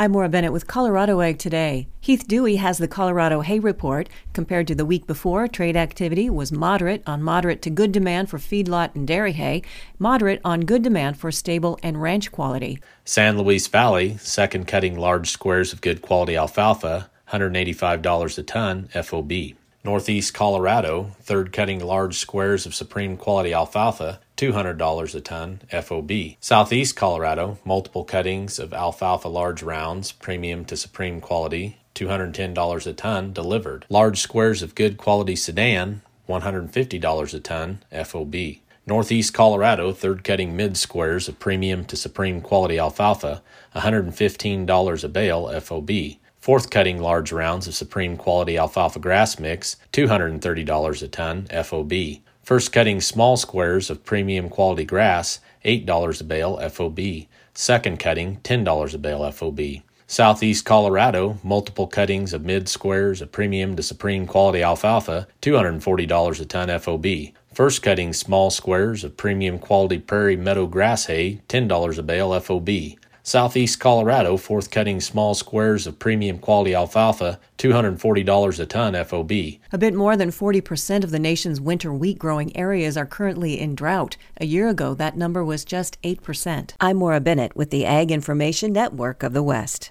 I'm Maura Bennett with Colorado Ag Today. Heath Dewey has the Colorado Hay Report. Compared to the week before, trade activity was moderate on moderate to good demand for feedlot and dairy hay, moderate on good demand for stable and ranch quality. San Luis Valley, second cutting large squares of good quality alfalfa, $185 a ton FOB. Northeast Colorado, third cutting large squares of supreme quality alfalfa, $200 a ton FOB. Southeast Colorado, multiple cuttings of alfalfa large rounds, premium to supreme quality, $210 a ton delivered. Large squares of good quality sedan, $150 a ton FOB. Northeast Colorado, third cutting mid squares of premium to supreme quality alfalfa, $115 a bale FOB. Fourth cutting large rounds of supreme quality alfalfa grass mix, $230 a ton FOB. First cutting small squares of premium quality grass, $8 a bale FOB. Second cutting, $10 a bale FOB. Southeast Colorado, multiple cuttings of mid squares of premium to supreme quality alfalfa, $240 a ton FOB. First cutting small squares of premium quality prairie meadow grass hay, $10 a bale FOB. Southeast Colorado, fourth cutting small squares of premium quality alfalfa, $240 a ton FOB. A bit more than 40% of the nation's winter wheat growing areas are currently in drought. A year ago, that number was just 8%. I'm Maura Bennett with the Ag Information Network of the West.